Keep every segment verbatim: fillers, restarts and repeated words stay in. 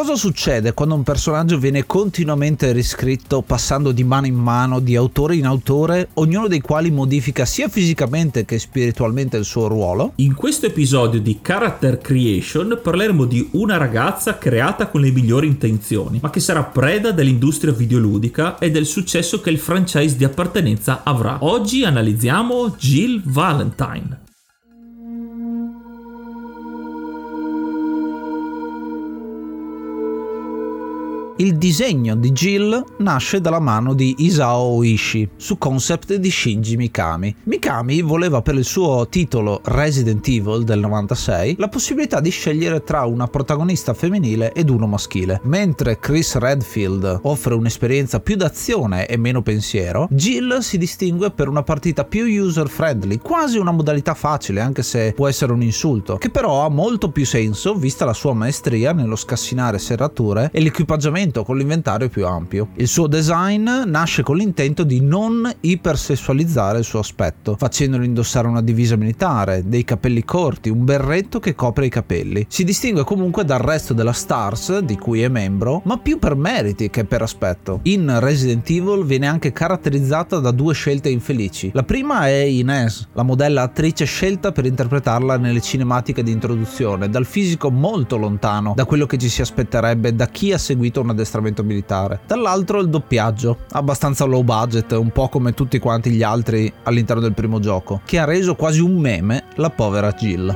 Cosa succede quando un personaggio viene continuamente riscritto passando di mano in mano, di autore in autore, ognuno dei quali modifica sia fisicamente che spiritualmente il suo ruolo? In questo episodio di Character Creation parleremo di una ragazza creata con le migliori intenzioni, ma che sarà preda dell'industria videoludica e del successo che il franchise di appartenenza avrà. Oggi analizziamo Jill Valentine. Il disegno di Jill nasce dalla mano di Isao Oishi, su concept di Shinji Mikami. Mikami voleva per il suo titolo Resident Evil del novantasei la possibilità di scegliere tra una protagonista femminile ed uno maschile. Mentre Chris Redfield offre un'esperienza più d'azione e meno pensiero, Jill si distingue per una partita più user friendly, quasi una modalità facile anche se può essere un insulto, che però ha molto più senso vista la sua maestria nello scassinare serrature e l'equipaggiamento con l'inventario più ampio. Il suo design nasce con l'intento di non ipersessualizzare il suo aspetto, facendolo indossare una divisa militare, dei capelli corti, un berretto che copre i capelli. Si distingue comunque dal resto della Stars, di cui è membro, ma più per meriti che per aspetto. In Resident Evil viene anche caratterizzata da due scelte infelici. La prima è Inez, la modella attrice scelta per interpretarla nelle cinematiche di introduzione, dal fisico molto lontano da quello che ci si aspetterebbe da chi ha seguito un addestramento militare. Dall'altro il doppiaggio, abbastanza low budget, un po' come tutti quanti gli altri all'interno del primo gioco, che ha reso quasi un meme la povera Jill.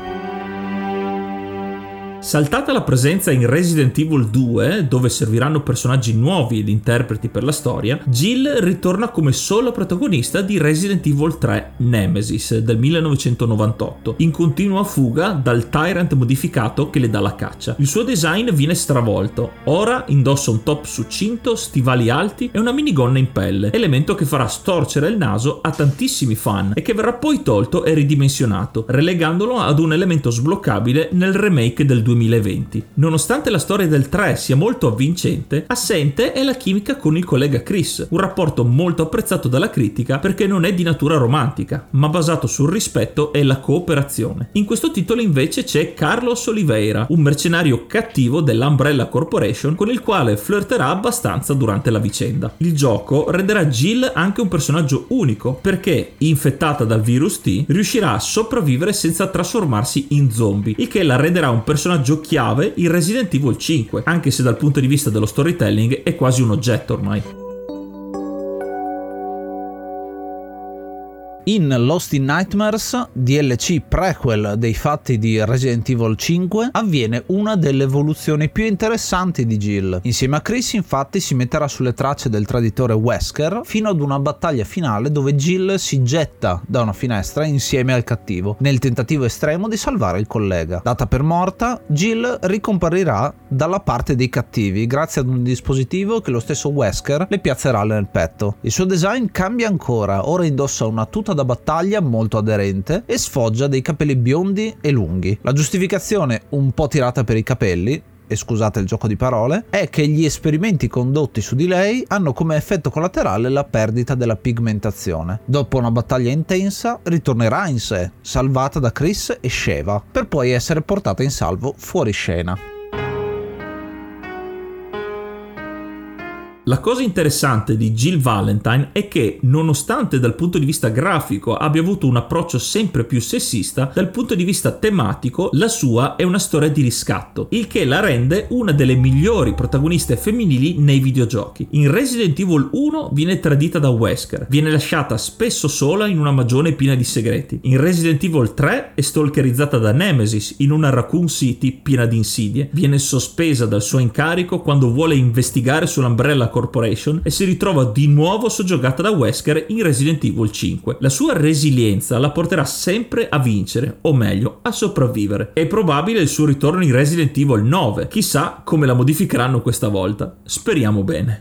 Saltata la presenza in Resident Evil due, dove serviranno personaggi nuovi ed interpreti per la storia, Jill ritorna come sola protagonista di Resident Evil tre Nemesis del millenovecentonovantotto, in continua fuga dal Tyrant modificato che le dà la caccia. Il suo design viene stravolto, ora indossa un top succinto, stivali alti e una minigonna in pelle, elemento che farà storcere il naso a tantissimi fan e che verrà poi tolto e ridimensionato, relegandolo ad un elemento sbloccabile nel remake del duemilaventi. Nonostante la storia del tre sia molto avvincente, assente è la chimica con il collega Chris, un rapporto molto apprezzato dalla critica perché non è di natura romantica, ma basato sul rispetto e la cooperazione. In questo titolo invece c'è Carlos Oliveira, un mercenario cattivo dell'Umbrella Corporation con il quale flirterà abbastanza durante la vicenda. Il gioco renderà Jill anche un personaggio unico perché, infettata dal virus T, riuscirà a sopravvivere senza trasformarsi in zombie, il che la renderà un personaggio chiave in Resident Evil cinque, anche se dal punto di vista dello storytelling è quasi un oggetto ormai. In Lost in Nightmares, D L C prequel dei fatti di Resident Evil cinque, avviene una delle evoluzioni più interessanti di Jill. Insieme a Chris infatti si metterà sulle tracce del traditore Wesker fino ad una battaglia finale dove Jill si getta da una finestra insieme al cattivo, nel tentativo estremo di salvare il collega. Data per morta, Jill ricomparirà dalla parte dei cattivi grazie ad un dispositivo che lo stesso Wesker le piazzerà nel petto. Il suo design cambia ancora, ora indossa una tuta da battaglia molto aderente e sfoggia dei capelli biondi e lunghi. La giustificazione, un po' tirata per i capelli, e scusate il gioco di parole, è che gli esperimenti condotti su di lei hanno come effetto collaterale la perdita della pigmentazione. Dopo una battaglia intensa ritornerà in sé, salvata da Chris e Sheva, per poi essere portata in salvo fuori scena. La cosa interessante di Jill Valentine è che, nonostante dal punto di vista grafico abbia avuto un approccio sempre più sessista, dal punto di vista tematico la sua è una storia di riscatto, il che la rende una delle migliori protagoniste femminili nei videogiochi. In Resident Evil uno viene tradita da Wesker, viene lasciata spesso sola in una magione piena di segreti. In Resident Evil tre è stalkerizzata da Nemesis in una Raccoon City piena di insidie, viene sospesa dal suo incarico quando vuole investigare sull'Umbrella Corporation e si ritrova di nuovo soggiogata da Wesker in Resident Evil cinque. La sua resilienza la porterà sempre a vincere, o meglio, a sopravvivere. È probabile il suo ritorno in Resident Evil nove, chissà come la modificheranno questa volta. Speriamo bene.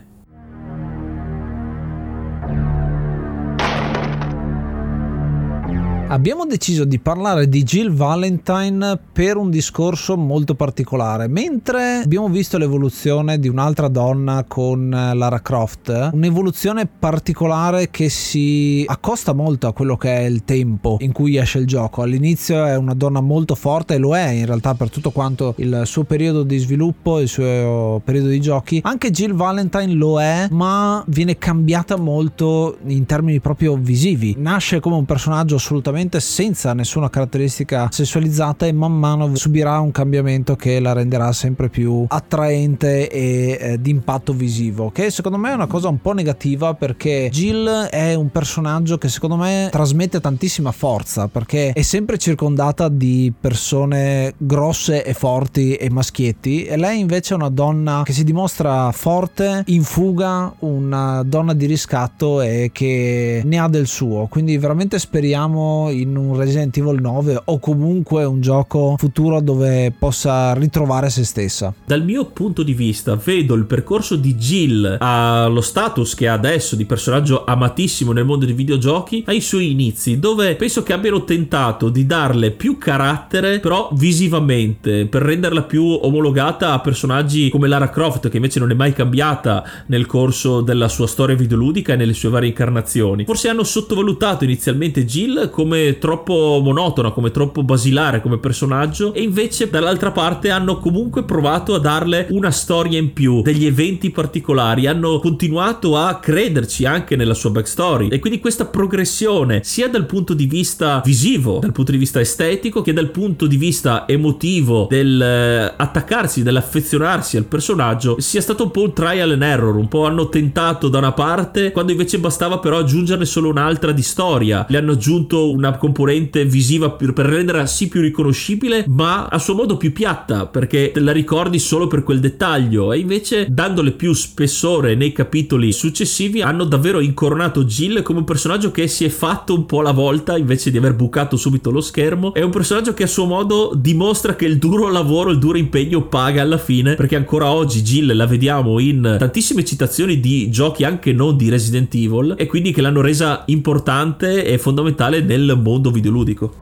Abbiamo deciso di parlare di Jill Valentine per un discorso molto particolare. Mentre abbiamo visto l'evoluzione di un'altra donna con Lara Croft, un'evoluzione particolare che si accosta molto a quello che è il tempo in cui esce il gioco. All'inizio è una donna molto forte, e lo è in realtà per tutto quanto il suo periodo di sviluppo, il suo periodo di giochi. Anche Jill Valentine lo è, ma viene cambiata molto in termini proprio visivi. Nasce come un personaggio assolutamente senza nessuna caratteristica sessualizzata e man mano subirà un cambiamento che la renderà sempre più attraente e eh, di impatto visivo, che secondo me è una cosa un po' negativa, perché Jill è un personaggio che secondo me trasmette tantissima forza, perché è sempre circondata di persone grosse e forti e maschietti, e lei invece è una donna che si dimostra forte, in fuga, una donna di riscatto e che ne ha del suo. Quindi veramente speriamo in un Resident Evil nove o comunque un gioco futuro dove possa ritrovare se stessa. Dal mio punto di vista vedo il percorso di Jill allo status che ha adesso di personaggio amatissimo nel mondo dei videogiochi ai suoi inizi, dove penso che abbiano tentato di darle più carattere, però visivamente, per renderla più omologata a personaggi come Lara Croft, che invece non è mai cambiata nel corso della sua storia videoludica e nelle sue varie incarnazioni. Forse hanno sottovalutato inizialmente Jill come troppo monotona, come troppo basilare come personaggio, e invece dall'altra parte hanno comunque provato a darle una storia in più, degli eventi particolari, hanno continuato a crederci anche nella sua backstory, e quindi questa progressione sia dal punto di vista visivo, dal punto di vista estetico, che dal punto di vista emotivo del eh, attaccarsi, dell'affezionarsi al personaggio, sia stato un po' un trial and error. Un po' hanno tentato da una parte, quando invece bastava però aggiungerne solo un'altra di storia. Le hanno aggiunto una componente visiva per, per renderla sì più riconoscibile, ma a suo modo più piatta, perché te la ricordi solo per quel dettaglio, e invece dandole più spessore nei capitoli successivi hanno davvero incoronato Jill come un personaggio che si è fatto un po' la volta invece di aver bucato subito lo schermo. È un personaggio che a suo modo dimostra che il duro lavoro, il duro impegno paga alla fine, perché ancora oggi Jill la vediamo in tantissime citazioni di giochi anche non di Resident Evil, e quindi che l'hanno resa importante e fondamentale nel mondo videoludico.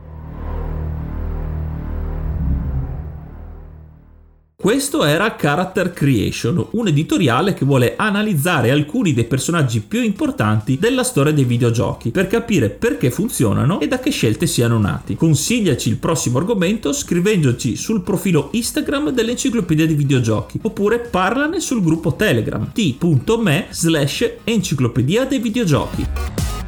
Questo era Character Creation, un editoriale che vuole analizzare alcuni dei personaggi più importanti della storia dei videogiochi, per capire perché funzionano e da che scelte siano nati. Consigliaci il prossimo argomento scrivendoci sul profilo Instagram dell'Enciclopedia dei Videogiochi, oppure parlane sul gruppo Telegram t punto me slash enciclopedia dei videogiochi.